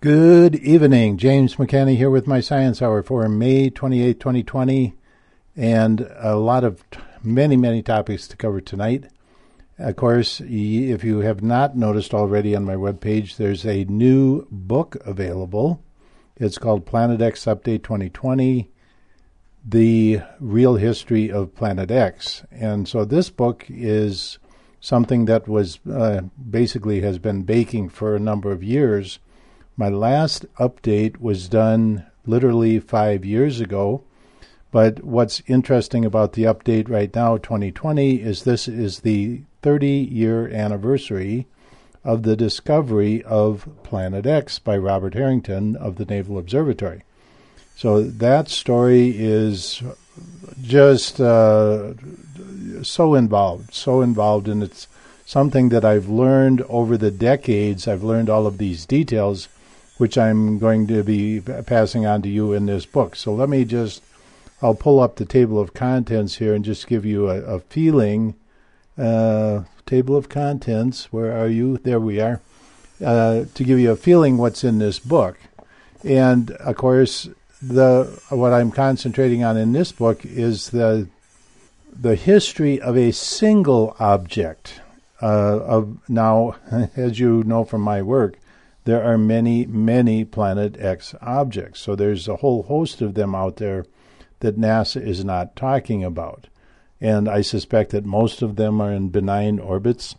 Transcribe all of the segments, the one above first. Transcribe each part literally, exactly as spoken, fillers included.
Good evening. James McCanney here with my Science Hour for May twenty-eighth, twenty twenty, and a lot of t- many, many topics to cover tonight. Of course, if you have not noticed already on my webpage, there's a new book available. It's called Planet X Update twenty twenty, The Real History of Planet X. And so this book is something that was uh, basically has been baking for a number of years. My last update was done literally five years ago, but what's interesting about the update right now, twenty twenty, is this is the thirty-year anniversary of the discovery of Planet X by Robert Harrington of the Naval Observatory. So that story is just uh, so involved, so involved, and it's something that I've learned over the decades. I've learned all of these details, which I'm going to be passing on to you in this book. So let me just, I'll pull up the table of contents here and just give you a, a feeling. Uh, table of contents, where are you? There we are. Uh, to give you a feeling what's in this book. And, of course, the what I'm concentrating on in this book is the the history of a single object. Uh, of now, as you know from my work, there are many, many Planet X objects. So there's a whole host of them out there that NASA is not talking about. And I suspect that most of them are in benign orbits.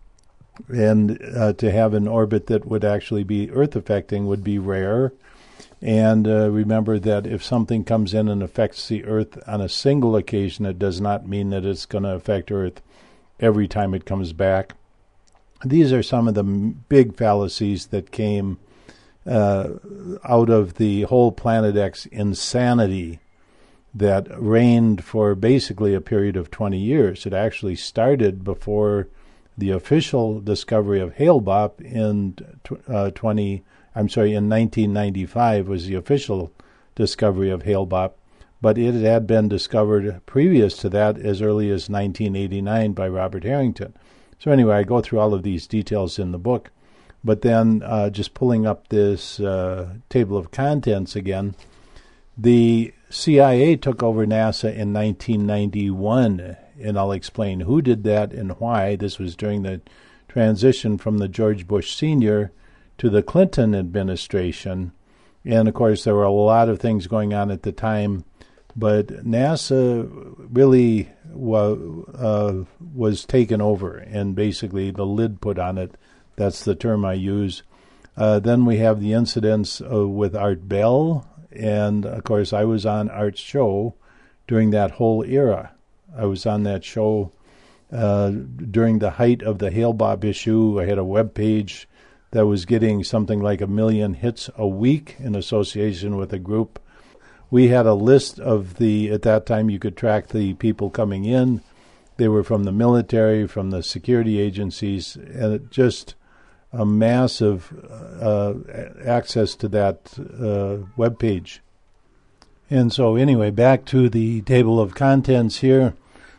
And uh, to have an orbit that would actually be Earth-affecting would be rare. And uh, remember that if something comes in and affects the Earth on a single occasion, it does not mean that it's going to affect Earth every time it comes back. These are some of the big fallacies that came uh, out of the whole Planet X insanity that reigned for basically a period of twenty years. It actually started before the official discovery of Hale-Bopp in uh, twenty. I'm sorry, in nineteen ninety-five was the official discovery of Hale-Bopp, but it had been discovered previous to that as early as nineteen eighty-nine by Robert Harrington. So anyway, I go through all of these details in the book, but then uh, just pulling up this uh, table of contents again, the C I A took over NASA in nineteen ninety-one, and I'll explain who did that and why. This was during the transition from the George Bush Senior to the Clinton administration, and of course there were a lot of things going on at the time, but NASA really wa- uh, was taken over, and basically the lid put on it. That's the term I use. Uh, then we have the incidents uh, with Art Bell, and of course I was on Art's show during that whole era. I was on that show uh, during the height of the Hale-Bopp issue. I had a web page that was getting something like a million hits a week in association with a group. We had a list of the, at that time you could track the people coming in. They were from the military, from the security agencies, and it just a massive uh, access to that uh, web page. And so anyway, back to the table of contents here.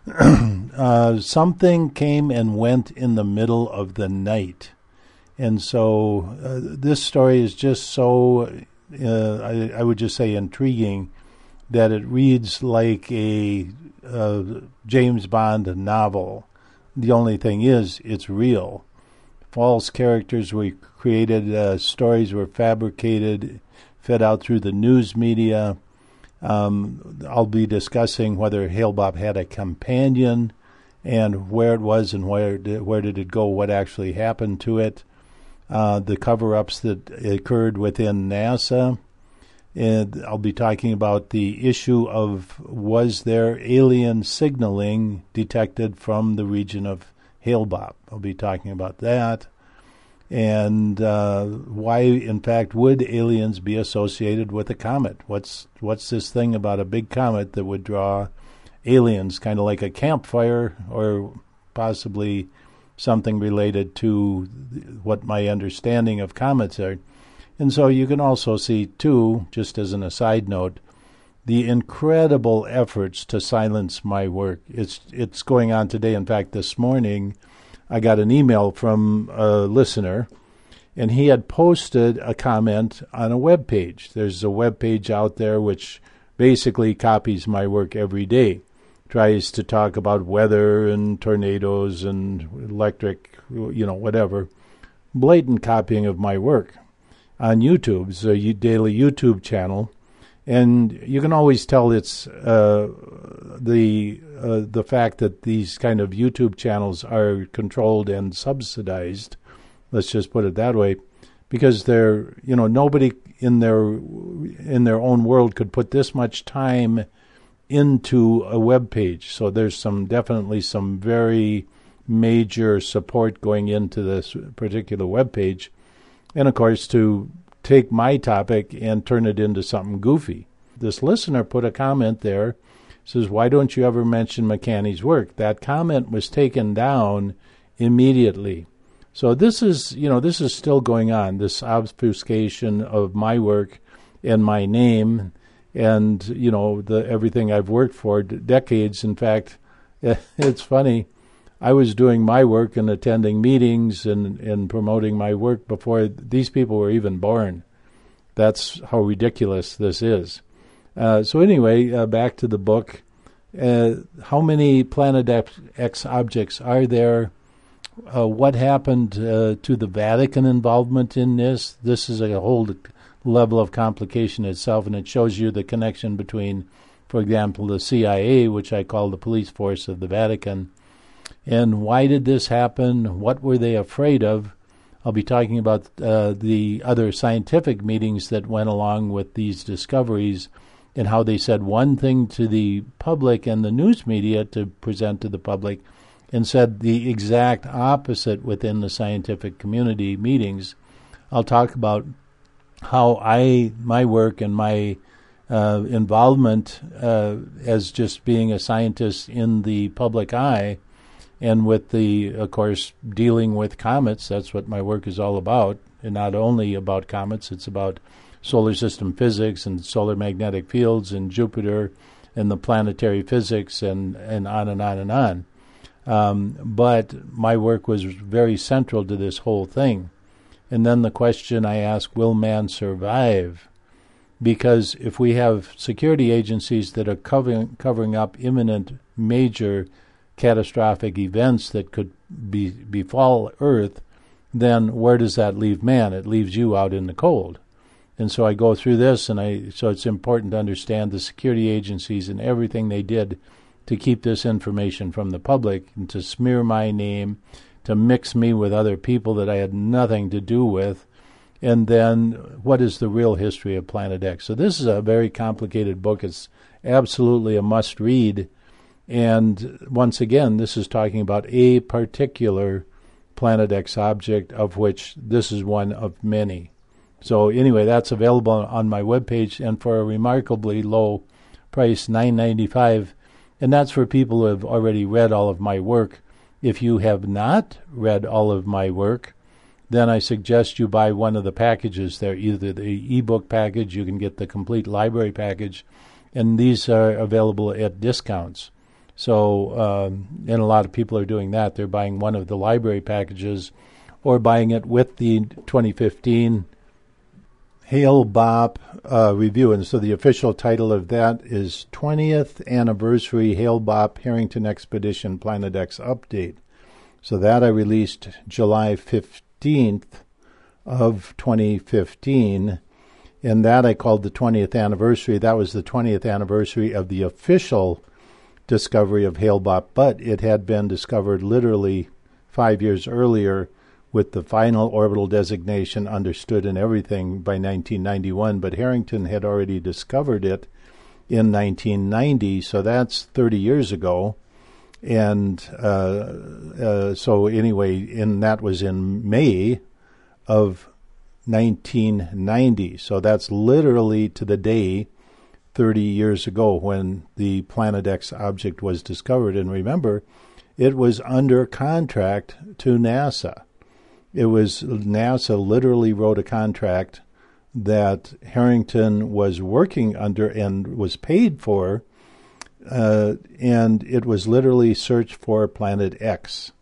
uh, something came and went in the middle of the night. And so uh, this story is just so, uh, I, I would just say, intriguing that it reads like a uh, James Bond novel. The only thing is, it's real. False characters were created, uh, stories were fabricated, fed out through the news media. Um, I'll be discussing whether Hale-Bopp had a companion and where it was and where did, where did it go, what actually happened to it. Uh, the cover-ups that occurred within NASA. And I'll be talking about the issue of was there alien signaling detected from the region of Hale-Bopp. I'll be talking about that. And uh, why, in fact, would aliens be associated with a comet? What's what's this thing about a big comet that would draw aliens, kind of like a campfire, or possibly something related to what my understanding of comets are. And so you can also see, too, just as an aside note, the incredible efforts to silence my work. It's it's going on today. In fact, this morning I got an email from a listener, and he had posted a comment on a web page. There's a web page out there which basically copies my work every day, tries to talk about weather and tornadoes and electric, you know, whatever. Blatant copying of my work on YouTube. It's a daily YouTube channel, and you can always tell it's uh, the uh, the fact that these kind of YouTube channels are controlled and subsidized. Let's just put it that way, because they're, you know, nobody in their in their own world could put this much time into a web page. So there's some definitely some very major support going into this particular web page, and of course to take my topic and turn it into something goofy. This listener put a comment there, says, "Why don't you ever mention McCanney's work?" That comment was taken down immediately. So this is, you know, this is still going on, this obfuscation of my work and my name and, you know, the everything I've worked for d- decades. In fact, it's funny. I was doing my work and attending meetings and, and promoting my work before these people were even born. That's how ridiculous this is. Uh, so anyway, uh, back to the book. Uh, how many Planet X objects are there? Uh, what happened uh, to the Vatican involvement in this? This is a whole level of complication itself, and it shows you the connection between, for example, the C I A, which I call the police force of the Vatican. And why did this happen? What were they afraid of? I'll be talking about uh, the other scientific meetings that went along with these discoveries and how they said one thing to the public and the news media to present to the public and said the exact opposite within the scientific community meetings. I'll talk about how I, my work and my uh, involvement uh, as just being a scientist in the public eye, and with the, of course, dealing with comets. That's what my work is all about. And not only about comets, it's about solar system physics and solar magnetic fields and Jupiter and the planetary physics and, and on and on and on. Um, but my work was very central to this whole thing. And then the question I ask, will man survive? Because if we have security agencies that are covering, covering up imminent major catastrophic events that could be, befall Earth, then where does that leave man? It leaves you out in the cold. And so I go through this, and I so it's important to understand the security agencies and everything they did to keep this information from the public and to smear my name, to mix me with other people that I had nothing to do with. And then what is the real history of Planet X? So this is a very complicated book. It's absolutely a must-read. And once again, this is talking about a particular Planet X object, of which this is one of many. So anyway, that's available on my webpage, and for a remarkably low price, nine ninety-five. And that's for people who have already read all of my work. If you have not read all of my work, then I suggest you buy one of the packages there, either the ebook package, you can get the complete library package, and these are available at discounts. So, um, and a lot of people are doing that. They're buying one of the library packages or buying it with the twenty fifteen Hale-Bopp uh, review. And so the official title of that is twentieth Anniversary Hale-Bopp Harrington Expedition Planet X Update. So that I released July fifteenth of twenty fifteen. And that I called the twentieth anniversary. That was the twentieth anniversary of the official discovery of Hale-Bopp, but it had been discovered literally five years earlier with the final orbital designation understood and everything by nineteen ninety-one, but Harrington had already discovered it in nineteen ninety, so that's thirty years ago. And uh, uh, so anyway, and that was in May of nineteen ninety, so that's literally to the day thirty years ago when the Planet X object was discovered. And remember, it was under contract to NASA. It was NASA literally wrote a contract that Harrington was working under and was paid for, uh, and it was literally search for Planet X.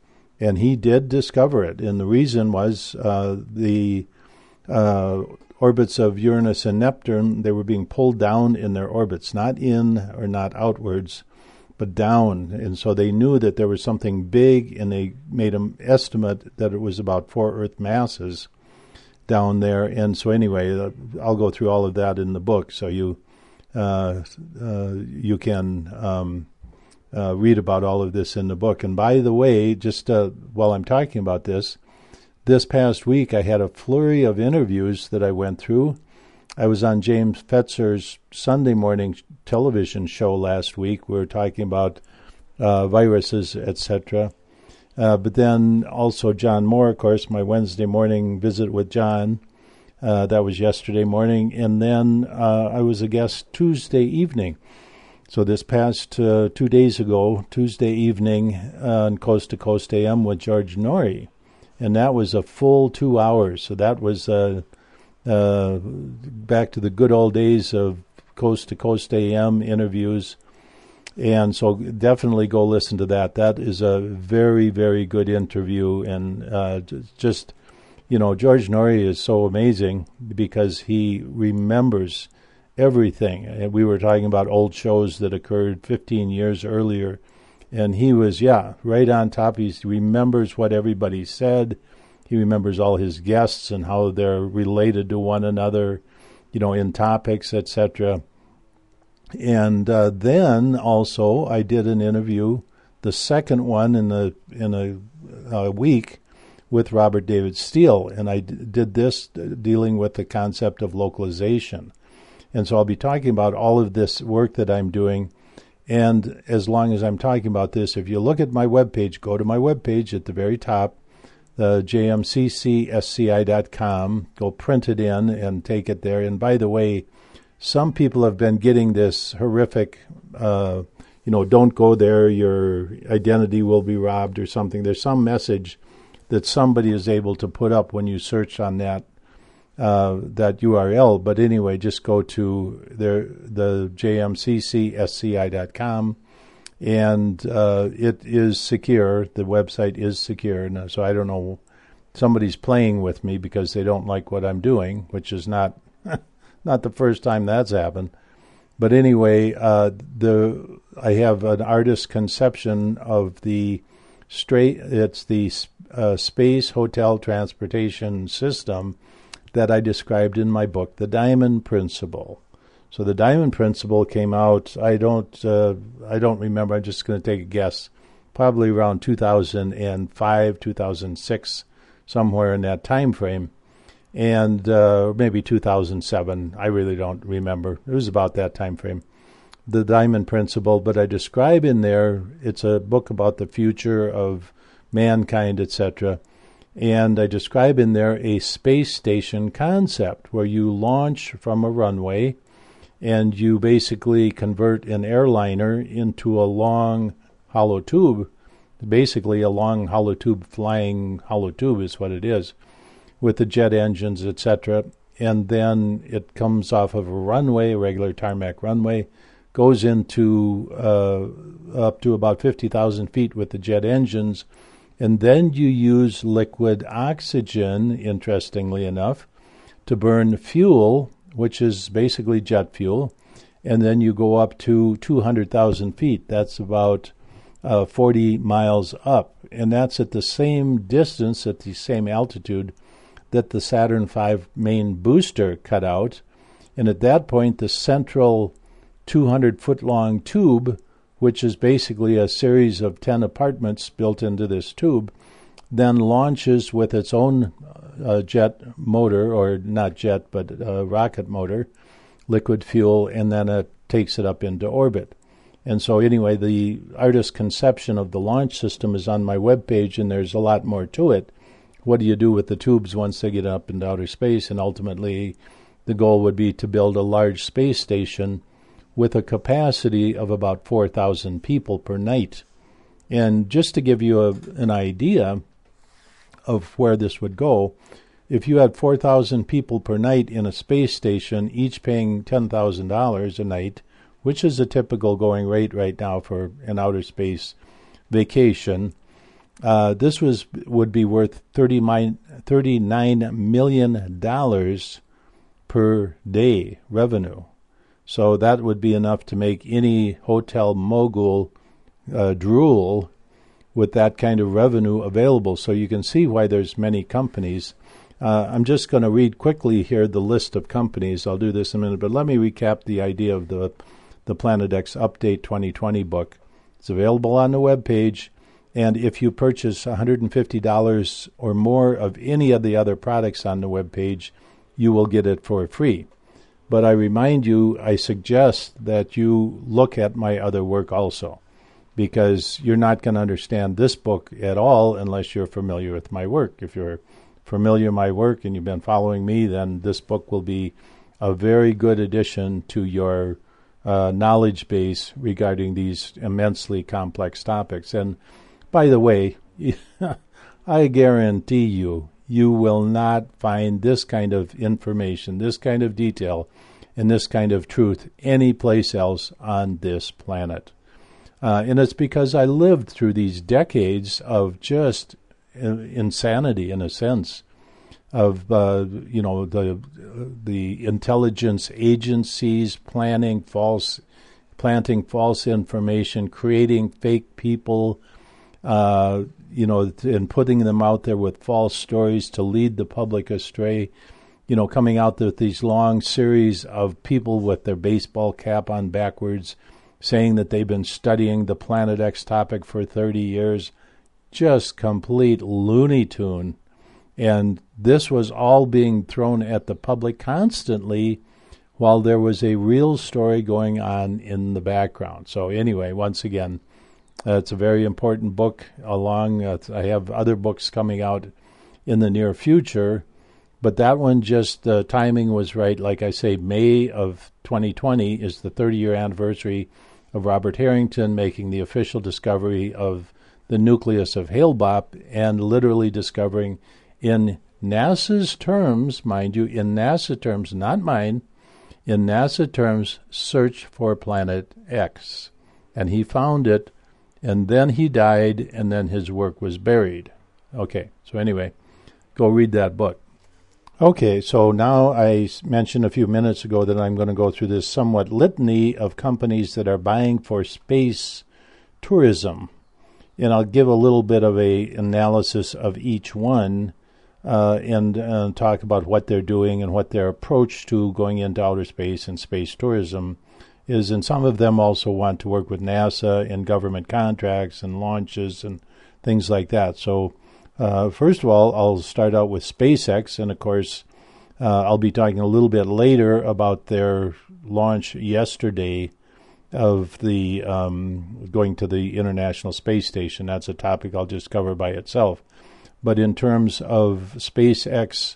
And he did discover it. And the reason was uh, the uh, orbits of Uranus and Neptune, they were being pulled down in their orbits, not in or not outwards, but down. And so they knew that there was something big, and they made an estimate that it was about four Earth masses down there. And so anyway, uh, I'll go through all of that in the book, so you uh, uh, you can um, uh, read about all of this in the book. And by the way, just uh, while I'm talking about this, this past week I had a flurry of interviews that I went through. I was on James Fetzer's Sunday morning television show last week. We were talking about uh, viruses, et cetera. Uh, but then also John Moore, of course, my Wednesday morning visit with John. Uh, that was yesterday morning. And then uh, I was a guest Tuesday evening. So this past uh, two days ago, Tuesday evening uh, on Coast to Coast A M with George Noory. And that was a full two hours. So that was uh, uh, back to the good old days of Coast to Coast A M interviews. And so definitely go listen to that. That is a very, very good interview. And uh, just, you know, George Noory is so amazing because he remembers everything. And we were talking about old shows that occurred fifteen years earlier. And he was, yeah, right on top. He remembers what everybody said. He remembers all his guests and how they're related to one another, you know, in topics, et cetera. And uh, then also I did an interview, the second one in the in a, a week, with Robert David Steele, and I d- did this dealing with the concept of localization. And so I'll be talking about all of this work that I'm doing. And as long as I'm talking about this, if you look at my webpage, go to my webpage at the very top, the j m c c s c i dot com, go print it in and take it there. And by the way, some people have been getting this horrific, uh, you know, don't go there, your identity will be robbed or something. There's some message that somebody is able to put up when you search on that uh, that U R L. But anyway, just go to their, the j m c c s c i dot com, and uh, it is secure. The website is secure. And so I don't know, somebody's playing with me because they don't like what I'm doing, which is not... Not the first time that's happened. But anyway, uh, the I have an artist's conception of the straight, it's the uh, space hotel transportation system that I described in my book, The Diamond Principle. So the Diamond Principle came out, I don't, uh, I don't remember, I'm just going to take a guess, probably around two thousand five, two thousand six, somewhere in that time frame. And uh, maybe two thousand seven, I really don't remember. It was about that time frame, The Diamond Principle. But I describe in there, it's a book about the future of mankind, et cetera. And I describe in there a space station concept where you launch from a runway and you basically convert an airliner into a long hollow tube. Basically a long hollow tube, flying hollow tube is what it is, with the jet engines, et cetera. And then it comes off of a runway, a regular tarmac runway, goes into uh, up to about fifty thousand feet with the jet engines, and then you use liquid oxygen, interestingly enough, to burn fuel, which is basically jet fuel, and then you go up to two hundred thousand feet. That's about uh, forty miles up, and that's at the same distance, at the same altitude, that the Saturn five main booster cut out. And at that point, the central two hundred foot long tube, which is basically a series of ten apartments built into this tube, then launches with its own uh, jet motor, or not jet, but uh, rocket motor, liquid fuel, and then it takes it up into orbit. And so anyway, the artist's conception of the launch system is on my webpage, and there's a lot more to it. What do you do with the tubes once they get up into outer space? And ultimately, the goal would be to build a large space station with a capacity of about four thousand people per night. And just to give you a, an idea of where this would go, if you had four thousand people per night in a space station, each paying ten thousand dollars a night, which is a typical going rate right now for an outer space vacation, Uh, this was would be worth thirty-nine million dollars per day revenue. So that would be enough to make any hotel mogul uh, drool with that kind of revenue available. So you can see why there's many companies. Uh, I'm just going to read quickly here the list of companies. I'll do this in a minute, but let me recap the idea of the the Planet X Update twenty twenty book. It's available on the webpage, and if you purchase one hundred fifty dollars or more of any of the other products on the webpage, you will get it for free. But I remind you, I suggest that you look at my other work also, because you're not going to understand this book at all unless you're familiar with my work. If you're familiar with my work and you've been following me, then this book will be a very good addition to your uh, knowledge base regarding these immensely complex topics. And by the way, I guarantee you, you will not find this kind of information, this kind of detail, and this kind of truth anyplace else on this planet. Uh, and it's because I lived through these decades of just insanity, in a sense, of uh, you know the the intelligence agencies planning false, planting false information, creating fake people, uh, you know, and putting them out there with false stories to lead the public astray. You know, coming out with these long series of people with their baseball cap on backwards, saying that they've been studying the Planet X topic for thirty years. Just complete Looney Tune. And this was all being thrown at the public constantly while there was a real story going on in the background. So anyway, once again, uh, it's a very important book. Along, uh, I have other books coming out in the near future, but that one just, the uh, timing was right. Like I say, May of twenty twenty is the thirty-year anniversary of Robert Harrington making the official discovery of the nucleus of Hale-Bopp, and literally discovering, in NASA's terms, mind you, in NASA terms, not mine, in NASA terms, search for Planet X. And he found it, and then he died, and then his work was buried. Okay, so anyway, go read that book. Okay, so now I mentioned a few minutes ago that I'm going to go through this somewhat litany of companies that are buying for space tourism. And I'll give a little bit of a analysis of each one uh, and uh, talk about what they're doing and what their approach to going into outer space and space tourism is. And some of them also want to work with NASA in government contracts and launches and things like that. So uh, first of all, I'll start out with SpaceX. And, of course, uh, I'll be talking a little bit later about their launch yesterday of the um, going to the International Space Station. That's a topic I'll just cover by itself. But in terms of SpaceX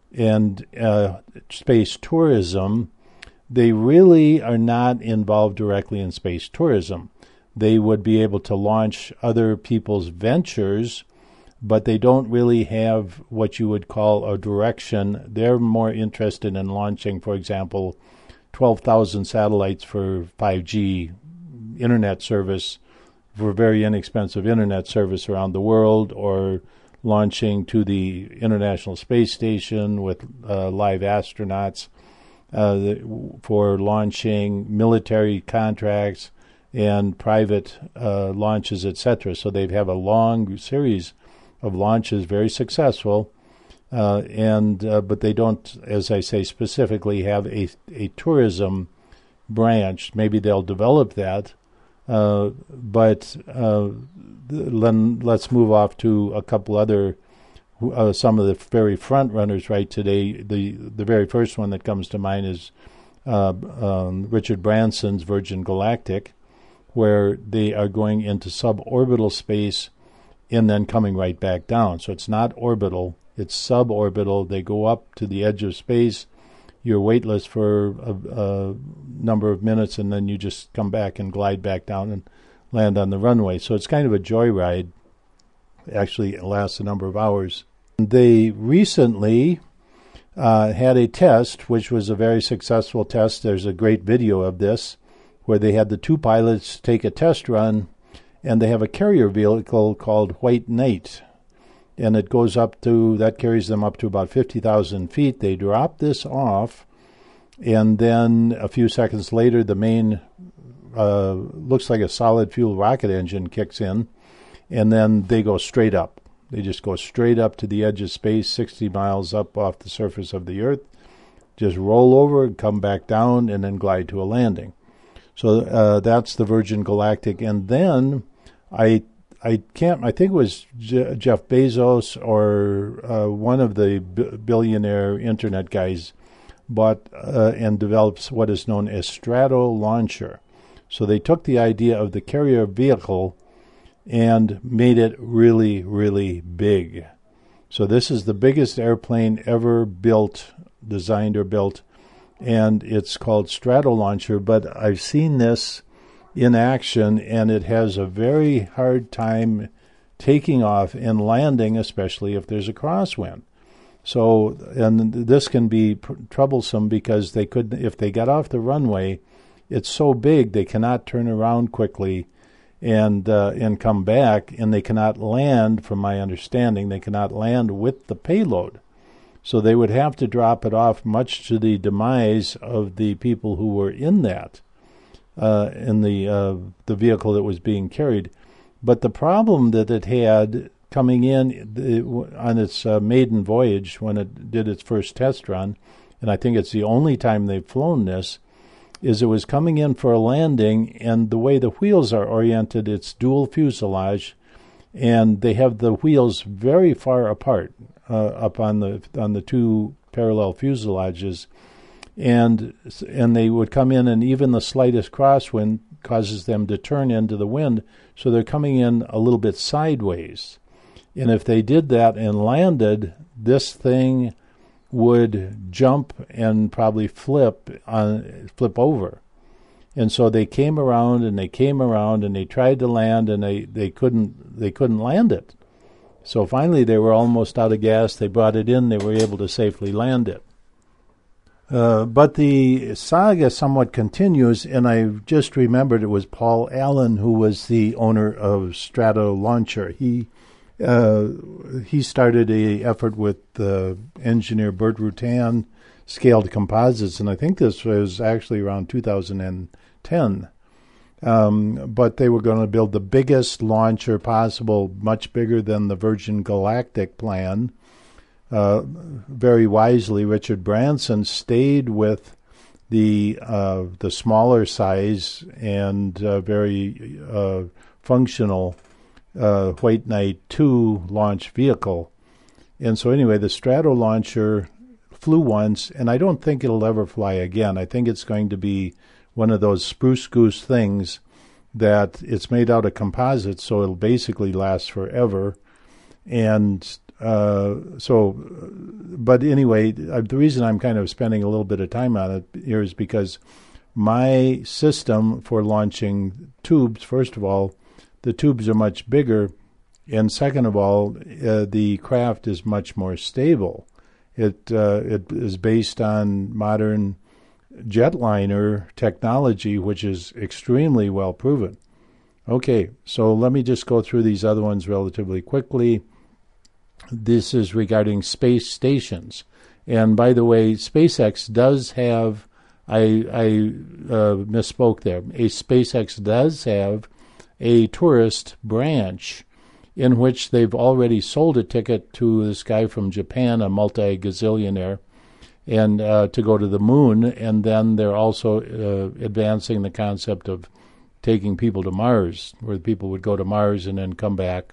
and uh, space tourism, they really are not involved directly in space tourism. They would be able to launch other people's ventures, but they don't really have what you would call a direction. They're more interested in launching, for example, twelve thousand satellites for five G internet service, for very inexpensive internet service around the world, or launching to the International Space Station with uh, live astronauts, uh, for launching military contracts and private uh, launches, et cetera. So they have a long series of launches, very successful. Uh, and uh, but they don't, as I say, specifically have a a tourism branch. Maybe they'll develop that, uh, but uh, then let's move off to a couple other, uh, some of the very front runners right today. The the very first one that comes to mind is uh, um, Richard Branson's Virgin Galactic, where they are going into suborbital space and then coming right back down. So it's not orbital. It's suborbital. They go up to the edge of space. You're weightless for a, a number of minutes, and then you just come back and glide back down and land on the runway. So it's kind of a joyride. Actually, it lasts a number of hours. They recently uh, had a test, which was a very successful test. There's a great video of this, where they had the two pilots take a test run, And they have a carrier vehicle called White Knight. And it goes up to, that carries them up to about fifty thousand feet. They drop this off, and then a few seconds later, the main, uh, looks like a solid fuel rocket engine kicks in, and then they go straight up. They just go straight up to the edge of space, sixty miles up off the surface of the Earth, just roll over, come back down, and then glide to a landing. So uh, that's the Virgin Galactic. And then I I can't, I think it was Je- Jeff Bezos or uh, one of the b- billionaire internet guys bought uh, and developed what is known as Strato Launcher. So they took the idea of the carrier vehicle and made it really, really big. So this is the biggest airplane ever built, designed or built, and it's called Strato Launcher. But I've seen this in action, and it has a very hard time taking off and landing, especially if there's a crosswind. So, and this can be pr- troublesome because they could, if they got off the runway, it's so big they cannot turn around quickly and uh, and come back, and they cannot land, from my understanding, they cannot land with the payload. So they would have to drop it off, much to the demise of the people who were in that, uh, in the uh, the vehicle that was being carried. But the problem that it had coming in the, on its uh, maiden voyage, when it did its first test run, and I think it's the only time they've flown this, is it was coming in for a landing, and the way the wheels are oriented, it's dual fuselage, and they have the wheels very far apart uh, up on the on the two parallel fuselages, and and they would come in, and even the slightest crosswind causes them to turn into the wind, so they're coming in a little bit sideways. And if they did that and landed, this thing would jump and probably flip on flip over. And so they came around and they came around and they tried to land, and they, they couldn't they couldn't land it. So finally they were almost out of gas. They brought it in. They were able to safely land it. Uh, but the saga somewhat continues, and I just remembered it was Paul Allen who was the owner of Strato Launcher. He uh, he started a effort with uh, engineer Bert Rutan, Scaled Composites, and I think this was actually around two thousand ten. Um, but they were going to build the biggest launcher possible, much bigger than the Virgin Galactic plan. Uh, very wisely, Richard Branson stayed with the uh, the smaller size and uh, very uh, functional uh, White Knight two launch vehicle. And so anyway, the Strato Launcher flew once, and I don't think it'll ever fly again. I think it's going to be one of those spruce goose things that it's made out of composites, so it'll basically last forever. And uh, so, but anyway, uh, the reason I'm kind of spending a little bit of time on it here is because my system for launching tubes, first of all, the tubes are much bigger, and second of all, uh, the craft is much more stable. It uh, it is based on modern jetliner technology, which is extremely well proven. Okay, so let me just go through these other ones relatively quickly. This is regarding space stations. And by the way, SpaceX does have, I, I uh, misspoke there, a SpaceX does have a tourist branch in which they've already sold a ticket to this guy from Japan, a multi-gazillionaire, and uh, to go to the moon, and then they're also uh, advancing the concept of taking people to Mars, where people would go to Mars and then come back.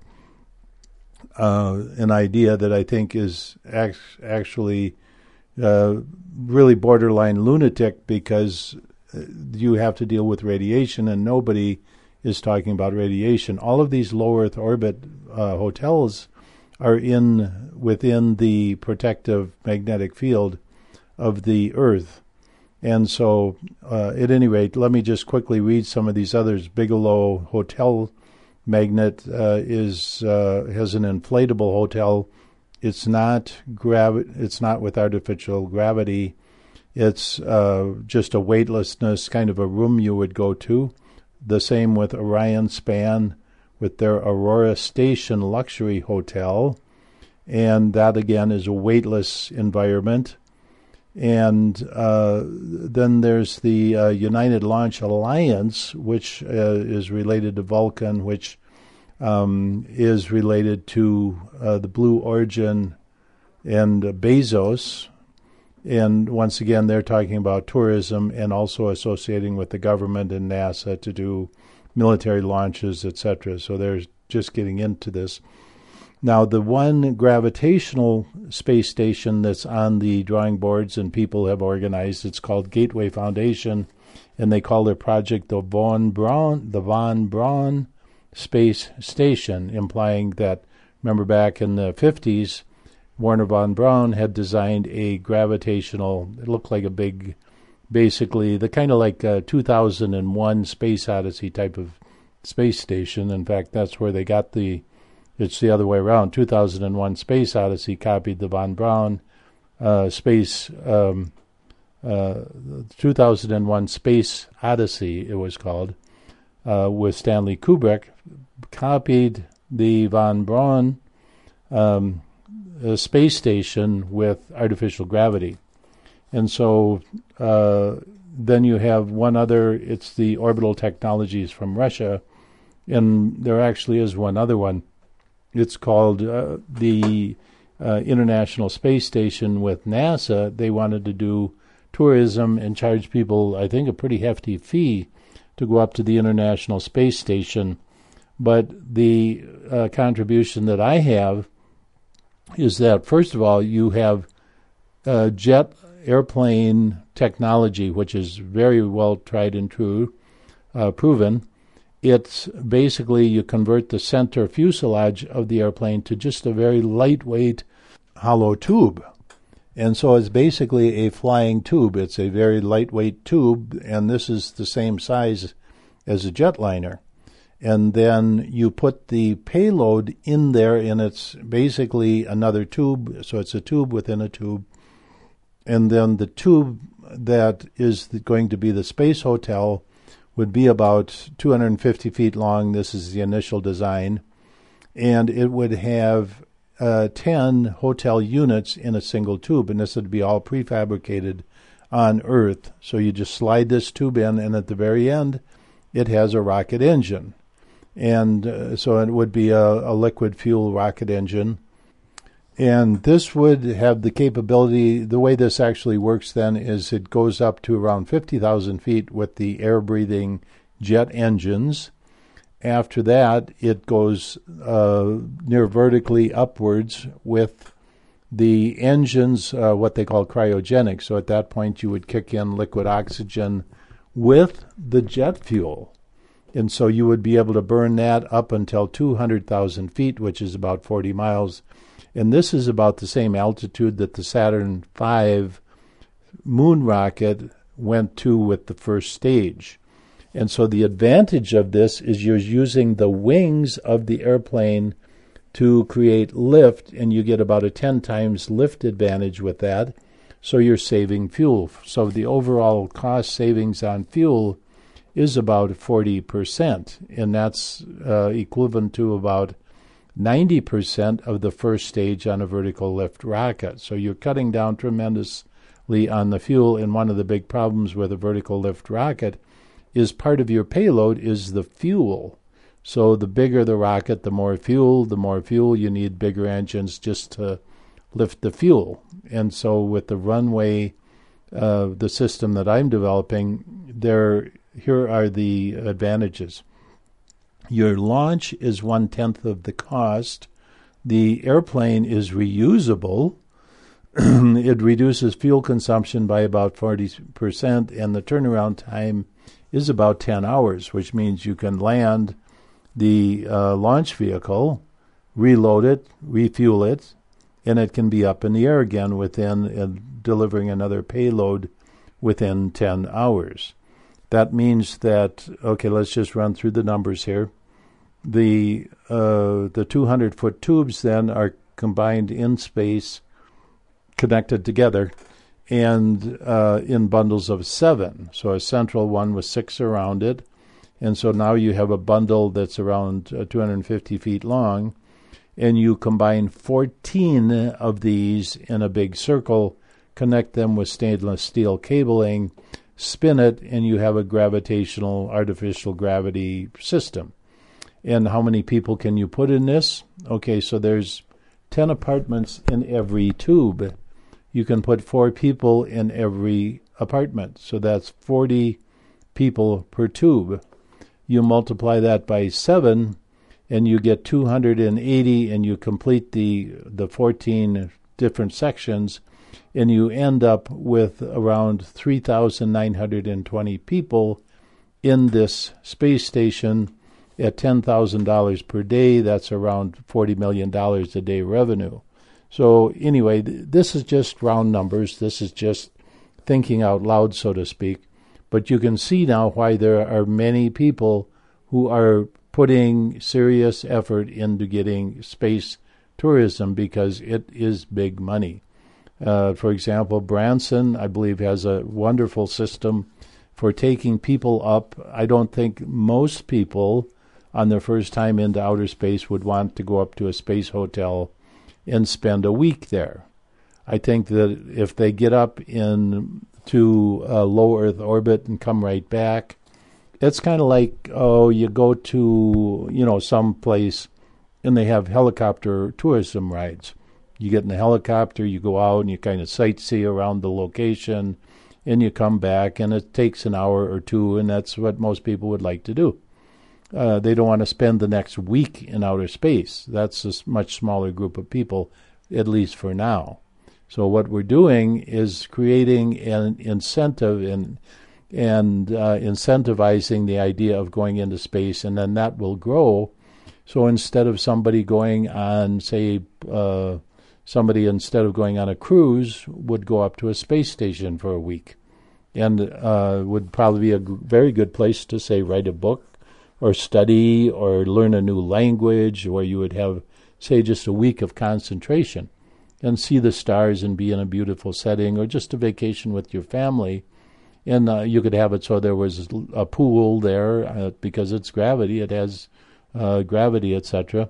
Uh, an idea that I think is act- actually uh, really borderline lunatic, because you have to deal with radiation, and nobody is talking about radiation. All of these low Earth orbit uh, hotels are in within the protective magnetic field of the Earth. And so, uh, at any rate, let me just quickly read some of these others. Bigelow Hotel Magnet uh, is uh, has an inflatable hotel. It's not gravi- It's not with artificial gravity. It's uh, just a weightlessness, kind of a room you would go to. The same with Orion Span, with their Aurora Station luxury hotel. And that, again, is a weightless environment. And uh, then there's the uh, United Launch Alliance, which uh, is related to Vulcan, which um, is related to uh, the Blue Origin and uh, Bezos. And once again, they're talking about tourism and also associating with the government and NASA to do military launches, et cetera. So they're just getting into this. Now, the one gravitational space station that's on the drawing boards and people have organized, it's called Gateway Foundation, and they call their project the Von Braun, the Von Braun Space Station, implying that, remember back in the fifties, Werner von Braun had designed a gravitational, it looked like a big, basically, the kind of like a two thousand one Space Odyssey type of space station. In fact, that's where they got the, it's the other way around. two thousand one Space Odyssey copied the von Braun uh, Space, um, uh, two thousand one Space Odyssey, it was called, uh, with Stanley Kubrick, copied the von Braun um, a space station with artificial gravity. And so uh, then you have one other, it's the Orbital Technologies from Russia, and there actually is one other one. It's called uh, the uh, International Space Station with NASA. They wanted to do tourism and charge people, I think, a pretty hefty fee to go up to the International Space Station. But the uh, contribution that I have is that, first of all, you have uh, jet airplane technology, which is very well tried and true, uh, proven. It's basically you convert the center fuselage of the airplane to just a very lightweight hollow tube. And so it's basically a flying tube. It's a very lightweight tube, and this is the same size as a jetliner. And then you put the payload in there, and it's basically another tube. So it's a tube within a tube. And then the tube that is the, going to be the space hotel would be about two hundred fifty feet long. This is the initial design. And it would have uh, ten hotel units in a single tube. And this would be all prefabricated on Earth. So you just slide this tube in, and at the very end, it has a rocket engine. And uh, so it would be a, a liquid fuel rocket engine. And this would have the capability, the way this actually works then is it goes up to around fifty thousand feet with the air-breathing jet engines. After that, it goes uh, near vertically upwards with the engines, uh, what they call cryogenic. So at that point, you would kick in liquid oxygen with the jet fuel. And so you would be able to burn that up until two hundred thousand feet, which is about forty miles. And this is about the same altitude that the Saturn five moon rocket went to with the first stage. And so the advantage of this is you're using the wings of the airplane to create lift, and you get about a ten times lift advantage with that. So you're saving fuel. So the overall cost savings on fuel is about forty percent, and that's uh, equivalent to about ninety percent of the first stage on a vertical lift rocket. So you're cutting down tremendously on the fuel, and one of the big problems with a vertical lift rocket is part of your payload is the fuel. So the bigger the rocket, the more fuel. The more fuel, you need bigger engines just to lift the fuel. And so with the runway, uh, the system that I'm developing, there here are the advantages. Your launch is one-tenth of the cost. The airplane is reusable. It reduces fuel consumption by about forty percent, and the turnaround time is about ten hours, which means you can land the uh, launch vehicle, reload it, refuel it, and it can be up in the air again within uh, delivering another payload within ten hours. That means that, okay, let's just run through the numbers here. The uh, the two hundred foot tubes then are combined in space, connected together, and uh, in bundles of seven. So a central one with six around it, And so now you have a bundle that's around uh, two hundred fifty feet long, and you combine fourteen of these in a big circle, connect them with stainless steel cabling, spin it, and you have a gravitational, artificial gravity system. And how many people can you put in this? Okay, so there's ten apartments in every tube. You can put four people in every apartment. So that's forty people per tube. You multiply that by seven, and you get two hundred eighty, and you complete the the fourteen different sections, and you end up with around three thousand nine hundred twenty people in this space station at ten thousand dollars per day. That's around forty million dollars a day revenue. So anyway, th- this is just round numbers. This is just thinking out loud, so to speak. But you can see now why there are many people who are putting serious effort into getting space tourism, because it is big money. Uh, for example, Branson, I believe, has a wonderful system for taking people up. I don't think most people on their first time into outer space would want to go up to a space hotel and spend a week there. I think that if they get up in to a low Earth orbit and come right back, it's kind of like, oh, you go to, you know, some place and they have helicopter tourism rides. You get in the helicopter, you go out and you kind of sightsee around the location, and you come back, and it takes an hour or two, and that's what most people would like to do. Uh, they don't want to spend the next week in outer space. That's a much smaller group of people, at least for now. So what we're doing is creating an incentive and and uh, incentivizing the idea of going into space, and then that will grow. So instead of somebody going on, say, uh, somebody instead of going on a cruise would go up to a space station for a week, and uh, would probably be a g- very good place to, say, write a book or study or learn a new language, where you would have, say, just a week of concentration and see the stars and be in a beautiful setting, or just a vacation with your family. And uh, you could have it so there was a pool there, uh, because it's gravity, it has uh, gravity, et cetera.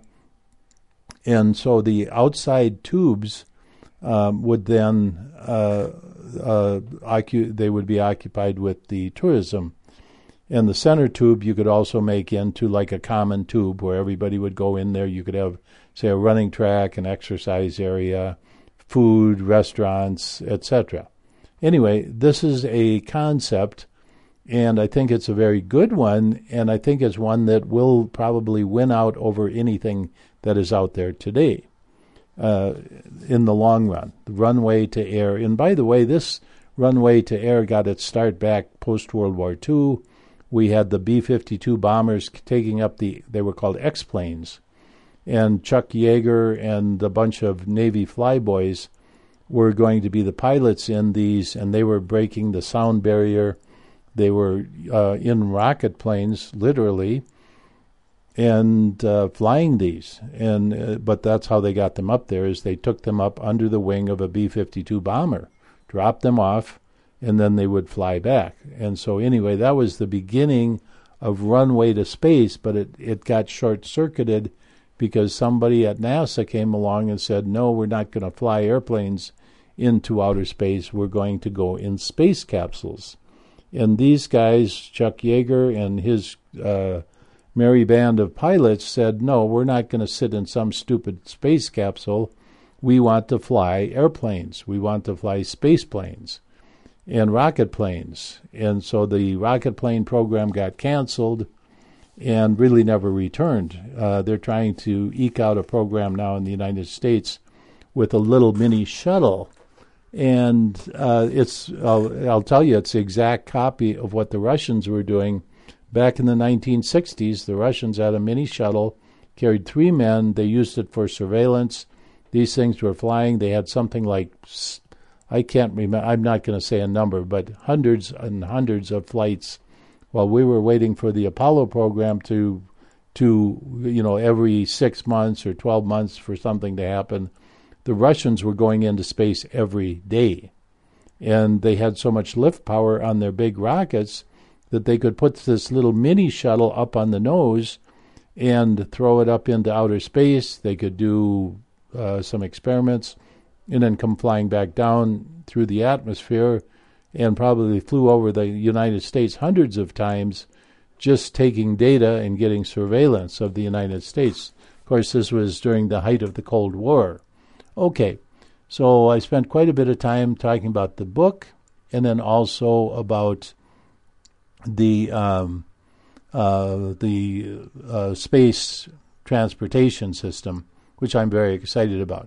And so the outside tubes um, would then, uh, uh, occu- they would be occupied with the tourism. And the center tube you could also make into like a common tube where everybody would go in there. You could have, say, a running track, an exercise area, food, restaurants, et cetera. Anyway, this is a concept, and I think it's a very good one, and I think it's one that will probably win out over anything that is out there today uh, in the long run. The runway to air. And by the way, this runway to air got its start back post-World War Two. We had the B fifty-two bombers taking up the, they were called X-planes, and Chuck Yeager and a bunch of Navy flyboys were going to be the pilots in these, and they were breaking the sound barrier. They were uh, in rocket planes, literally, and uh, flying these. And uh, but that's how they got them up there, is they took them up under the wing of a B fifty-two bomber, dropped them off, and then they would fly back. And so anyway, that was the beginning of runway to space, but it, it got short-circuited because somebody at NASA came along and said, no, we're not going to fly airplanes into outer space. We're going to go in space capsules. And these guys, Chuck Yeager and his uh, merry band of pilots, said, no, we're not going to sit in some stupid space capsule. We want to fly airplanes. We want to fly space planes and rocket planes. And so the rocket plane program got canceled and really never returned. Uh, they're trying to eke out a program now in the United States with a little mini shuttle. And uh, it's, I'll, I'll tell you, it's the exact copy of what the Russians were doing. Back in the nineteen sixties, the Russians had a mini shuttle, carried three men. They used it for surveillance. These things were flying. They had something like, I can't remember, I'm not going to say a number, but hundreds and hundreds of flights while we were waiting for the Apollo program to, to you know, every six months or twelve months for something to happen. The Russians were going into space every day. And they had so much lift power on their big rockets that they could put this little mini shuttle up on the nose and throw it up into outer space. They could do uh, some experiments and then come flying back down through the atmosphere, and probably flew over the United States hundreds of times just taking data and getting surveillance of the United States. Of course, this was during the height of the Cold War. Okay, so I spent quite a bit of time talking about the book and then also about the um, uh, the uh, space transportation system, which I'm very excited about.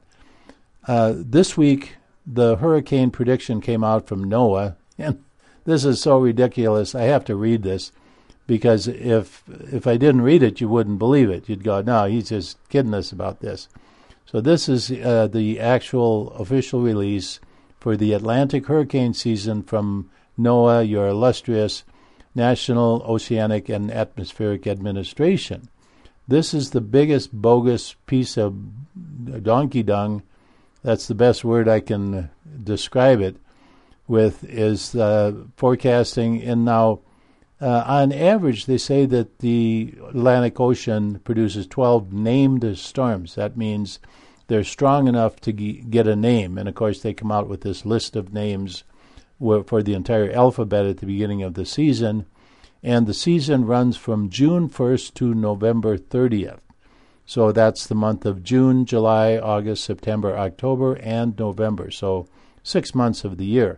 Uh, this week, the hurricane prediction came out from NOAA, and this is so ridiculous. I have to read this, because if if I didn't read it, you wouldn't believe it. You'd go, no, he's just kidding us about this. So this is uh, the actual official release for the Atlantic hurricane season from NOAA, your illustrious National Oceanic and Atmospheric Administration. This is the biggest bogus piece of donkey dung, that's the best word I can describe it with, is uh, forecasting. And now, uh, on average, they say that the Atlantic Ocean produces twelve named storms. That means they're strong enough to g- get a name. And, of course, they come out with this list of names for the entire alphabet at the beginning of the season. And the season runs from June first to November thirtieth. So that's the month of June, July, August, September, October, and November. So six months of the year.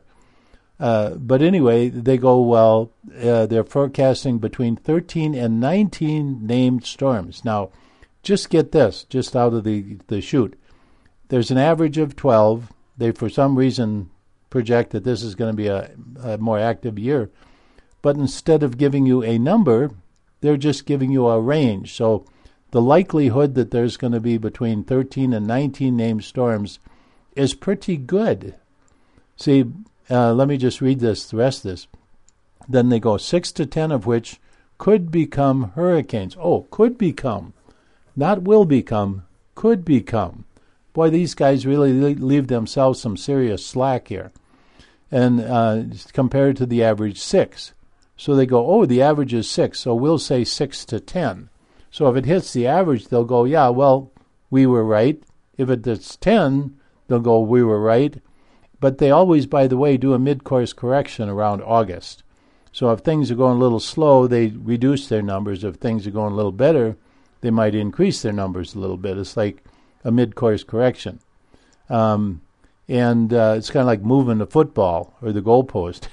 Uh, but anyway, they go, well, uh, they're forecasting between thirteen and nineteen named storms. Now, just get this, just out of the, the chute. There's an average of twelve. They, for some reason, project that this is going to be a, a more active year. But instead of giving you a number, they're just giving you a range. So the likelihood that there's going to be between thirteen and nineteen named storms is pretty good. See, uh, let me just read this, the rest of this. Then they go, six to ten of which could become hurricanes. Oh, could become. Not will become, could become. Boy, these guys really leave themselves some serious slack here. And uh, compared to the average six. So they go, oh, the average is six, so we'll say six to ten. So if it hits the average, they'll go, yeah, well, we were right. If it's ten, they'll go, we were right. But they always, by the way, do a mid-course correction around August. So if things are going a little slow, they reduce their numbers. If things are going a little better, they might increase their numbers a little bit. It's like a mid-course correction. Um, and uh, it's kind of like moving the football or the goalpost.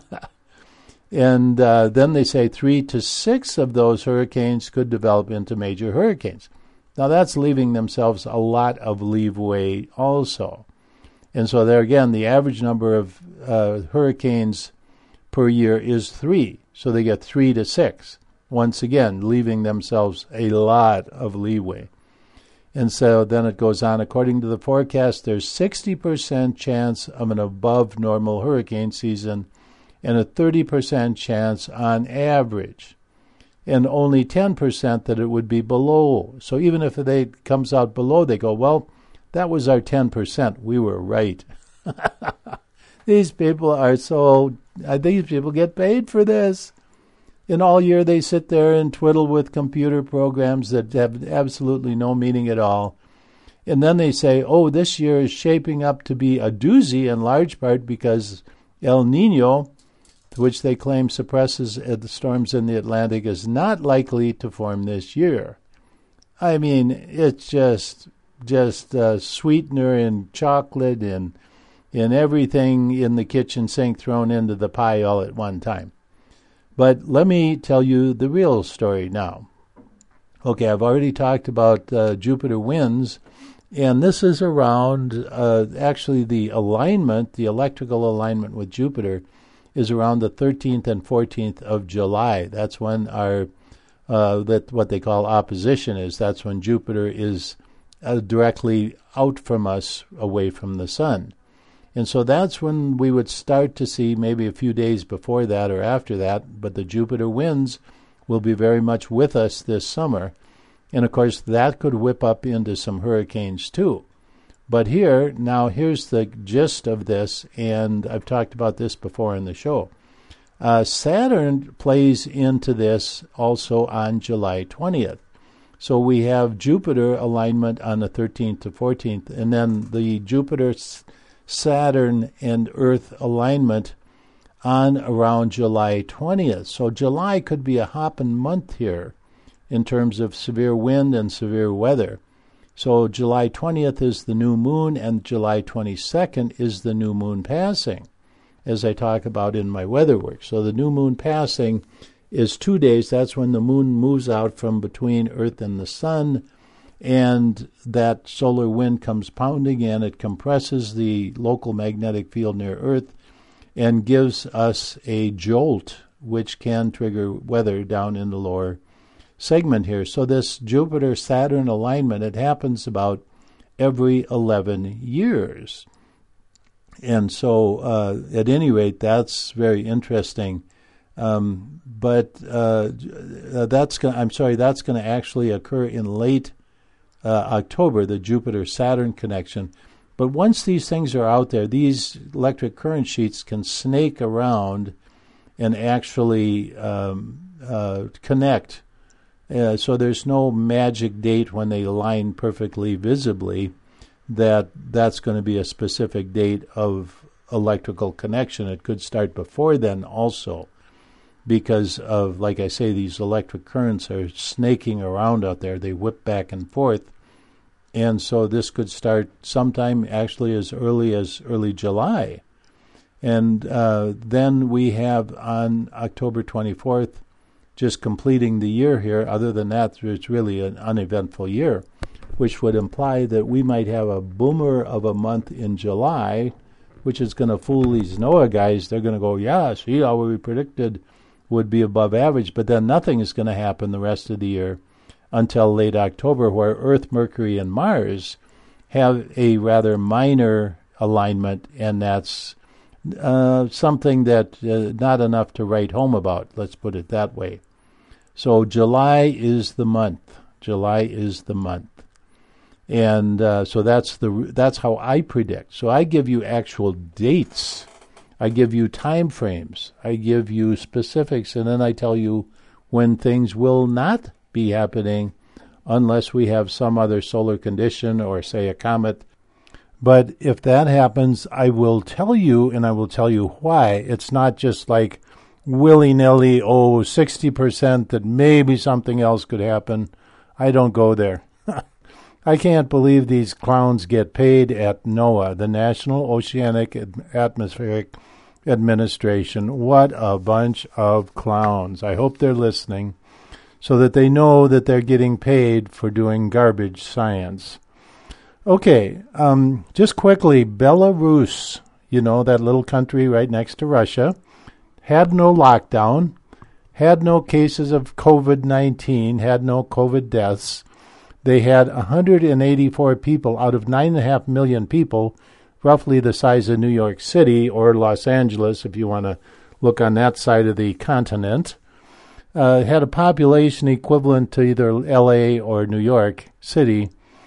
And uh, then they say three to six of those hurricanes could develop into major hurricanes. Now that's leaving themselves a lot of leeway also. And so there again, the average number of uh, hurricanes per year is three. So they get three to six. Once again, leaving themselves a lot of leeway. And so then it goes on, according to the forecast, there's sixty percent chance of an above normal hurricane season and a thirty percent chance on average, and only ten percent that it would be below. So even if it comes out below, they go, well, that was our ten percent. We were right. These people are so, uh, these people get paid for this. And all year they sit there and twiddle with computer programs that have absolutely no meaning at all. And then they say, oh, this year is shaping up to be a doozy in large part because El Nino, which they claim suppresses the storms in the Atlantic, is not likely to form this year. I mean, it's just just uh, sweetener and chocolate and and everything in the kitchen sink thrown into the pie all at one time. But let me tell you the real story now. Okay, I've already talked about uh, Jupiter winds, and this is around, uh, actually the alignment, the electrical alignment with Jupiter is around the thirteenth and fourteenth of July. That's when our, uh, that what they call opposition is. That's when Jupiter is uh, directly out from us, away from the sun. And so that's when we would start to see, maybe a few days before that or after that, but the Jupiter winds will be very much with us this summer. And, of course, that could whip up into some hurricanes too. But here, now here's the gist of this, and I've talked about this before in the show. Uh, Saturn plays into this also on July twentieth. So we have Jupiter alignment on the thirteenth to fourteenth, and then the Jupiter, Saturn, and Earth alignment on around July twentieth. So July could be a hopping month here in terms of severe wind and severe weather. So July twentieth is the new moon, and July twenty-second is the new moon passing, as I talk about in my weather work. So the new moon passing is two days. That's when the moon moves out from between Earth and the sun, and that solar wind comes pounding in. It compresses the local magnetic field near Earth and gives us a jolt, which can trigger weather down in the lower segment here. So this Jupiter-Saturn alignment, it happens about every eleven years. And so, uh, at any rate, that's very interesting. Um, but uh, that's going. I'm sorry, that's going to actually occur in late uh, October, the Jupiter-Saturn connection. But once these things are out there, these electric current sheets can snake around and actually um, uh, connect. Uh, so there's no magic date when they align perfectly visibly that that's going to be a specific date of electrical connection. It could start before then also, because of, like I say, these electric currents are snaking around out there. They whip back and forth. And so this could start sometime actually as early as early July. And uh, then we have on October twenty-fourth, just completing the year here. Other than that, it's really an uneventful year, which would imply that we might have a boomer of a month in July, which is going to fool these NOAA guys. They're going to go, yeah, see how we predicted would be above average, but then nothing is going to happen the rest of the year until late October, where Earth, Mercury, and Mars have a rather minor alignment, and that's uh, something that uh, not enough to write home about, let's put it that way. So July is the month. July is the month. And uh, so that's the that's how I predict. So I give you actual dates. I give you time frames. I give you specifics, and then I tell you when things will not be happening unless we have some other solar condition or, say, a comet. But if that happens, I will tell you, and I will tell you why. It's not just like willy-nilly, oh, sixty percent that maybe something else could happen. I don't go there. I can't believe these clowns get paid at NOAA, the National Oceanic Atmospheric Administration. What a bunch of clowns. I hope they're listening so that they know that they're getting paid for doing garbage science. Okay, um, just quickly, Belarus, you know, that little country right next to Russia, had no lockdown, had no cases of COVID nineteen, had no COVID deaths. They had one hundred eighty-four people out of nine point five million people, roughly the size of New York City or Los Angeles, if you want to look on that side of the continent. Uh, had a population equivalent to either L A or New York City,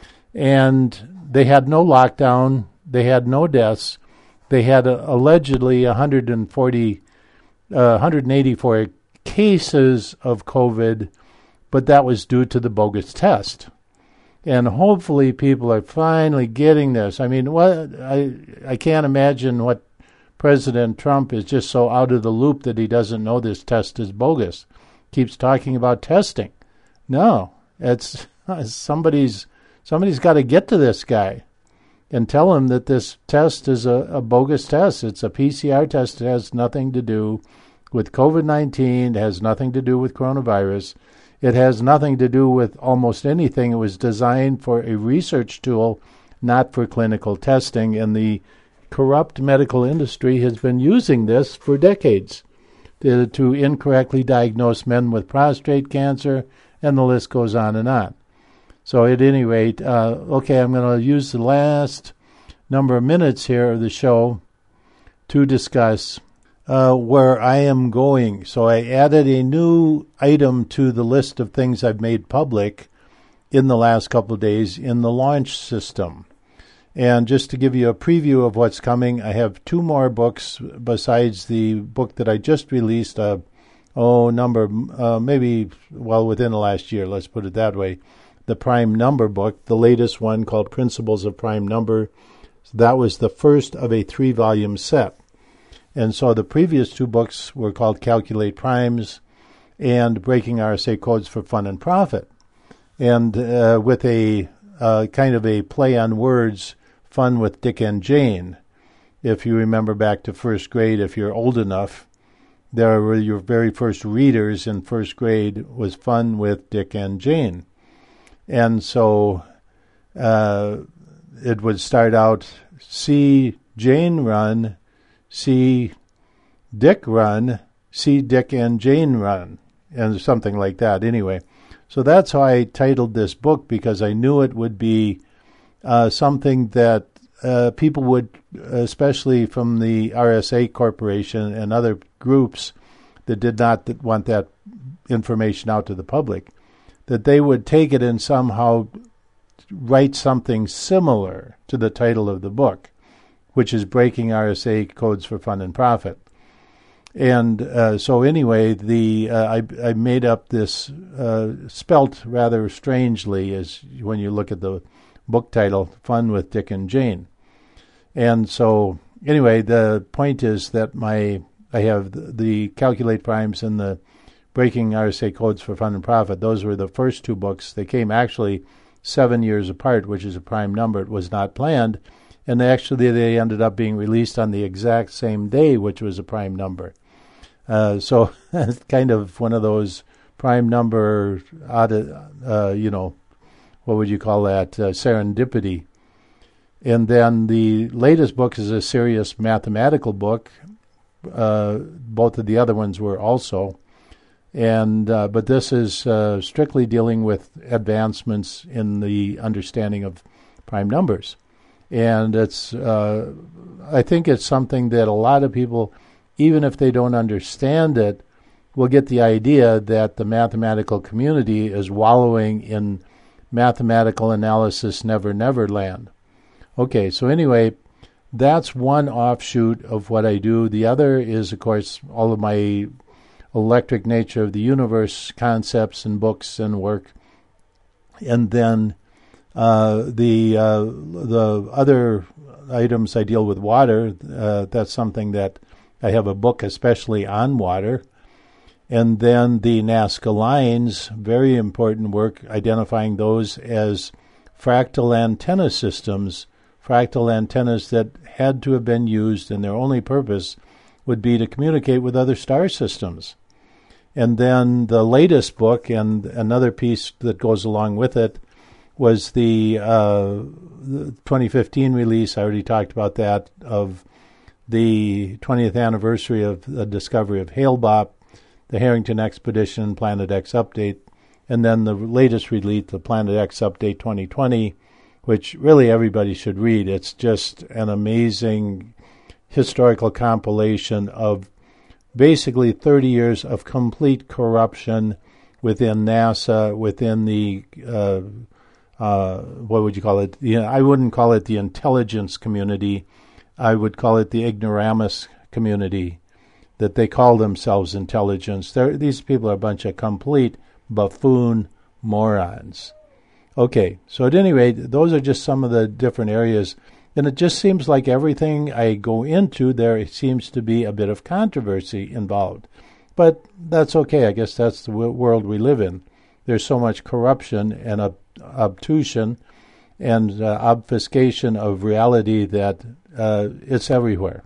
and they had no lockdown, they had no deaths, they had uh, allegedly one hundred forty, uh, one hundred eighty-four cases of COVID, but that was due to the bogus test. And hopefully people are finally getting this. I mean, what I I can't imagine what President Trump is just so out of the loop that he doesn't know this test is bogus. Keeps talking about testing. No, it's somebody's somebody's got to get to this guy and tell him that this test is a, a bogus test. It's a P C R test. It has nothing to do with COVID nineteen. It has nothing to do with coronavirus. It has nothing to do with almost anything. It was designed for a research tool, not for clinical testing. And the corrupt medical industry has been using this for decades to, to incorrectly diagnose men with prostate cancer, and the list goes on and on. So at any rate, uh, okay, I'm going to use the last number of minutes here of the show to discuss Uh, where I am going. So I added a new item to the list of things I've made public in the last couple of days in the launch system. And just to give you a preview of what's coming, I have two more books besides the book that I just released, uh, oh, number, uh, maybe, well, within the last year, let's put it that way, the Prime Number book, the latest one called Principles of Prime Number. That was the first of a three-volume set. And so the previous two books were called Calculate Primes and Breaking R S A Codes for Fun and Profit. And uh, with a uh, kind of a play on words, Fun with Dick and Jane. If you remember back to first grade, if you're old enough, there were your very first readers in first grade was Fun with Dick and Jane. And so uh, it would start out, see Jane run, see Dick run, see Dick and Jane run, and something like that anyway. So that's how I titled this book, because I knew it would be uh, something that uh, people would, especially from the R S A Corporation and other groups that did not want that information out to the public, that they would take it and somehow write something similar to the title of the book, which is Breaking R S A Codes for Fun and Profit. And uh, so anyway, the uh, I, I made up this, uh, spelt rather strangely as when you look at the book title, Fun with Dick and Jane. And so anyway, the point is that my I have the, the Calculate Primes and the Breaking R S A Codes for Fun and Profit. Those were the first two books. They came actually seven years apart, which is a prime number. It was not planned. And actually they ended up being released on the exact same day, which was a prime number. Uh, so it's kind of one of those prime number, uh, you know, what would you call that, uh, serendipity. And then the latest book is a serious mathematical book. Uh, both of the other ones were also. And uh, but this is uh, strictly dealing with advancements in the understanding of prime numbers. And it's, uh, I think it's something that a lot of people, even if they don't understand it, will get the idea that the mathematical community is wallowing in mathematical analysis never, never land. Okay, so anyway, that's one offshoot of what I do. The other is, of course, all of my electric nature of the universe concepts and books and work. And then uh, the uh, the other items I deal with water. Uh, that's something that I have a book especially on water. And then the Nazca lines, very important work, identifying those as fractal antenna systems, fractal antennas that had to have been used, and their only purpose would be to communicate with other star systems. And then the latest book, and another piece that goes along with it, was the, uh, the twenty fifteen release, I already talked about that, of the twentieth anniversary of the discovery of Hale-Bopp, the Harrington Expedition, Planet X Update, and then the latest release, the Planet X Update twenty twenty, which really everybody should read. It's just an amazing historical compilation of basically thirty years of complete corruption within NASA, within the, uh, uh, what would you call it? You know, I wouldn't call it the intelligence community. I would call it the ignoramus community, that they call themselves intelligence. They're, these people are a bunch of complete buffoon morons. Okay, so at any rate, those are just some of the different areas. And it just seems like everything I go into, there seems to be a bit of controversy involved. But that's okay. I guess that's the w- world we live in. There's so much corruption and ob- obtusion and uh, obfuscation of reality that uh, it's everywhere.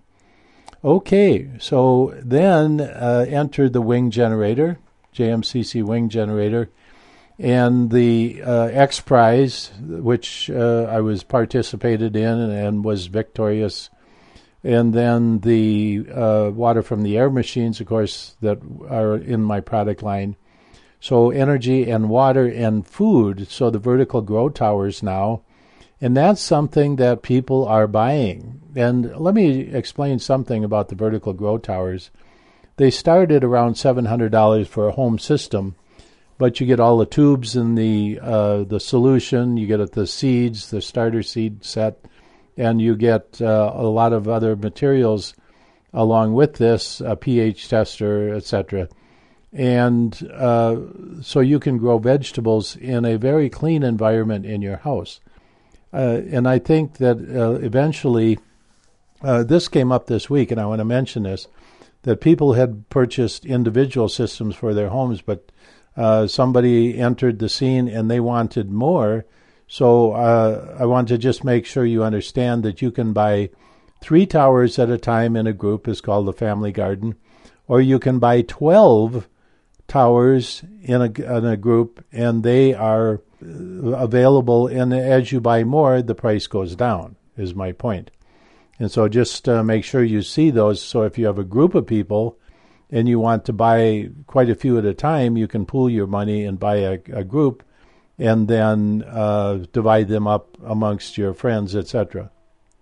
Okay, so then uh, entered the wing generator, J M C C wing generator, and the uh, X Prize, which uh, I was participated in and was victorious, and then the uh, water from the air machines, of course, that are in my product line. So energy and water and food, so the vertical grow towers now, and that's something that people are buying. And let me explain something about the vertical grow towers. They started around seven hundred dollars for a home system, but you get all the tubes and the uh, the solution, you get the seeds, the starter seed set, and you get uh, a lot of other materials along with this, a pH tester, et cetera. And uh, so you can grow vegetables in a very clean environment in your house. Uh, and I think that uh, eventually, uh, this came up this week, and I want to mention this, that people had purchased individual systems for their homes, but uh, somebody entered the scene and they wanted more. So uh, I want to just make sure you understand that you can buy three towers at a time in a group. It's called the family garden. Or you can buy twelve towers in a, in a group, and they are available. And as you buy more, the price goes down, is my point. And so just uh, make sure you see those. So if you have a group of people and you want to buy quite a few at a time, you can pool your money and buy a, a group and then uh, divide them up amongst your friends, et cetera.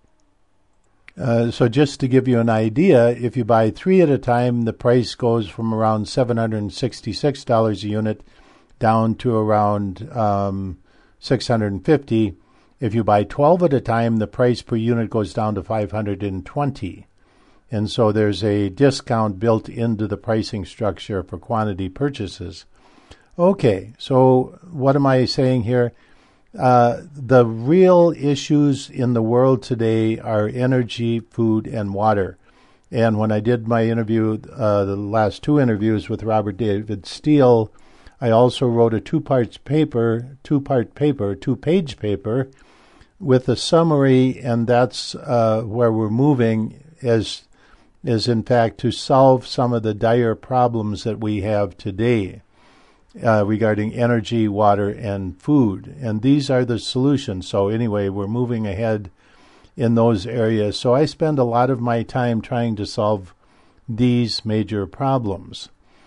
Uh, so just to give you an idea, if you buy three at a time, the price goes from around seven hundred sixty-six dollars a unit down to around um, six hundred fifty dollars. If you buy twelve at a time, the price per unit goes down to five hundred twenty dollars. And so there's a discount built into the pricing structure for quantity purchases. Okay, so what am I saying here? Uh, the real issues in the world today are energy, food, and water. And when I did my interview, uh, the last two interviews with Robert David Steele, I also wrote a two-part paper, two-part paper, two-page paper, with a summary, and that's uh, where we're moving, is, is in fact to solve some of the dire problems that we have today uh, regarding energy, water, and food. And these are the solutions. So anyway, we're moving ahead in those areas. So I spend a lot of my time trying to solve these major problems.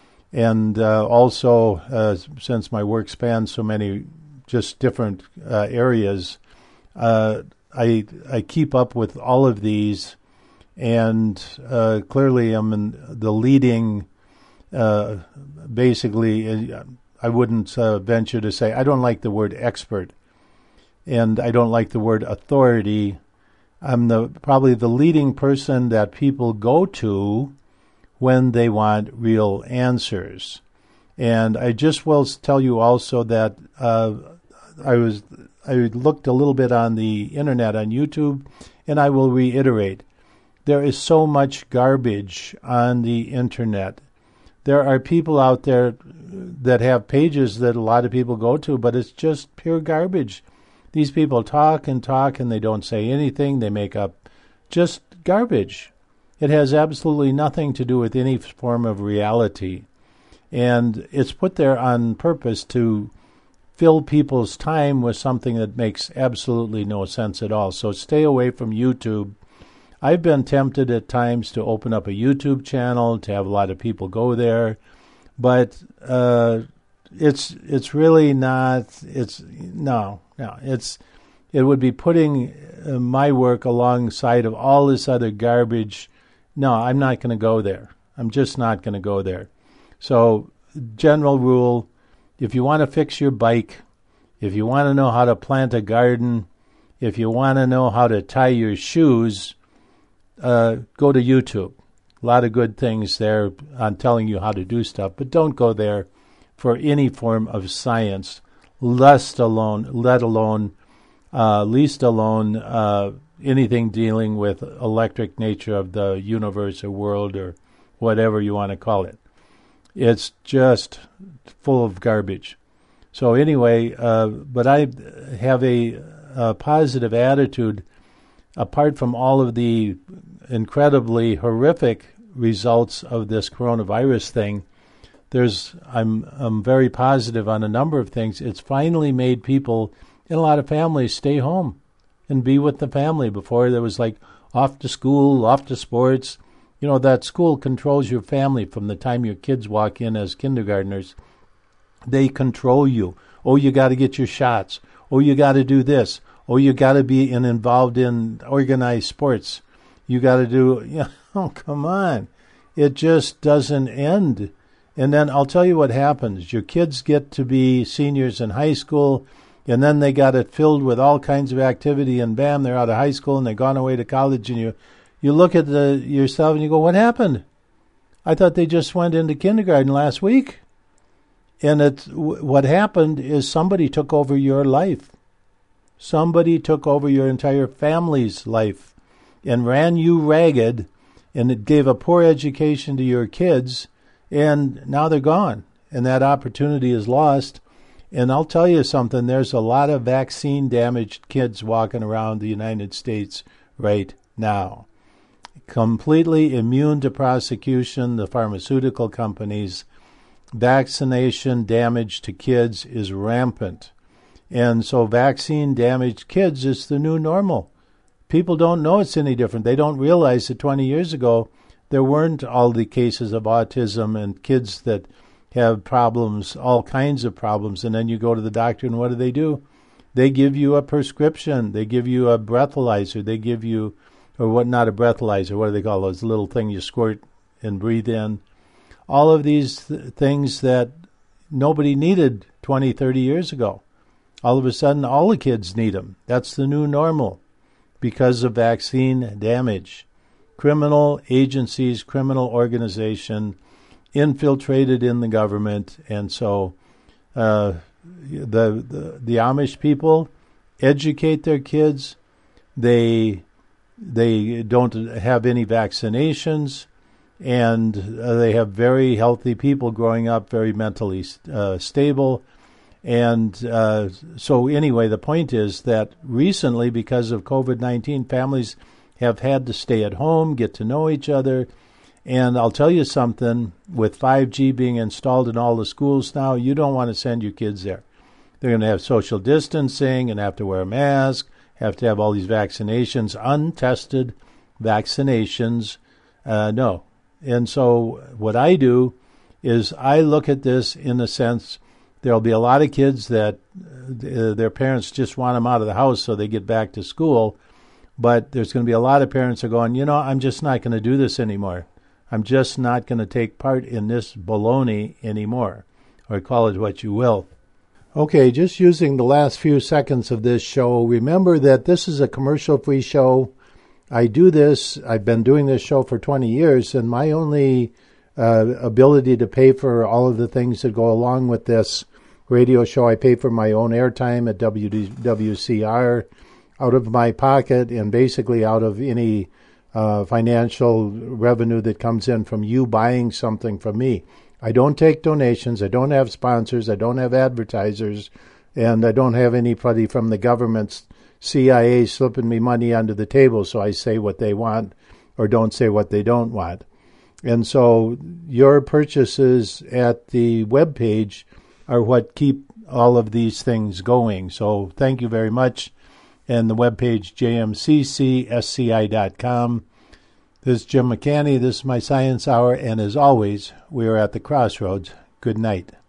And uh, also, uh, since my work spans so many just different uh, areas, Uh, I I keep up with all of these, and uh, clearly I'm in the leading. Uh, basically, I wouldn't uh, venture to say I don't like the word expert, and I don't like the word authority. I'm the probably the leading person that people go to when they want real answers, and I just will tell you also that uh, I was. I looked a little bit on the internet, on YouTube, and I will reiterate, there is so much garbage on the internet. There are people out there that have pages that a lot of people go to, but it's just pure garbage. These people talk and talk, and they don't say anything. They make up just garbage. It has absolutely nothing to do with any form of reality. And it's put there on purpose to fill people's time with something that makes absolutely no sense at all. So stay away from YouTube. I've been tempted at times to open up a YouTube channel, to have a lot of people go there, but uh, it's it's really not. It's no, no. It's it would be putting uh, my work alongside of all this other garbage. No, I'm not going to go there. I'm just not going to go there. So, general rule. If you want to fix your bike, if you want to know how to plant a garden, if you want to know how to tie your shoes, uh, go to YouTube. A lot of good things there on telling you how to do stuff, but don't go there for any form of science, lest alone, let alone, uh, least alone, uh, anything dealing with electric nature of the universe or world or whatever you want to call it. It's just full of garbage. So anyway, uh, but I have a, a positive attitude apart from all of the incredibly horrific results of this coronavirus thing. There's I'm I'm very positive on a number of things. It's finally made people in a lot of families stay home and be with the family. Before there was like off to school, off to sports. You know, that school controls your family from the time your kids walk in as kindergartners. They control you. Oh, you got to get your shots. Oh, you got to do this. Oh, you got to be in, involved in organized sports. You got to do, you know, oh, come on. It just doesn't end. And then I'll tell you what happens. Your kids get to be seniors in high school. And then they got it filled with all kinds of activity, and bam, they're out of high school and they've gone away to college, and you you look at the yourself and you go, what happened? I thought they just went into kindergarten last week. And it, what happened is somebody took over your life. Somebody took over your entire family's life and ran you ragged, and it gave a poor education to your kids, and now they're gone, and that opportunity is lost. And I'll tell you something, there's a lot of vaccine-damaged kids walking around the United States right now, completely immune to prosecution, the pharmaceutical companies. Vaccination damage to kids is rampant. And so vaccine-damaged kids is the new normal. People don't know it's any different. They don't realize that twenty years ago there weren't all the cases of autism and kids that have problems, all kinds of problems. And then you go to the doctor, and what do they do? They give you a prescription. They give you a breathalyzer. They give you, or what, not a breathalyzer, what do they call those little things you squirt and breathe in? All of these th- things that nobody needed twenty, thirty years ago. All of a sudden, all the kids need them. That's the new normal because of vaccine damage. Criminal agencies, criminal organization infiltrated in the government. And so uh, the, the the Amish people educate their kids. They, they don't have any vaccinations. And uh, they have very healthy people growing up, very mentally uh, stable. And uh, so anyway, the point is that recently, because of COVID nineteen, families have had to stay at home, get to know each other. And I'll tell you something, with five G being installed in all the schools now, you don't want to send your kids there. They're going to have social distancing and have to wear a mask, have to have all these vaccinations, untested vaccinations. Uh, no. And so what I do is I look at this in the sense there'll be a lot of kids that uh, their parents just want them out of the house so they get back to school. But there's going to be a lot of parents that are going, you know, I'm just not going to do this anymore. I'm just not going to take part in this baloney anymore, or call it what you will. Okay, just using the last few seconds of this show, remember that this is a commercial-free show. I do this, I've been doing this show for twenty years, and my only uh, ability to pay for all of the things that go along with this radio show, I pay for my own airtime at W W C R out of my pocket, and basically out of any uh, financial revenue that comes in from you buying something from me. I don't take donations, I don't have sponsors, I don't have advertisers, and I don't have anybody from the government's C I A slipping me money under the table so I say what they want or don't say what they don't want. And so your purchases at the webpage are what keep all of these things going. So thank you very much. And the webpage, j m c c s c i dot com. This is Jim McCanny. This is my Science Hour. And as always, we are at the crossroads. Good night.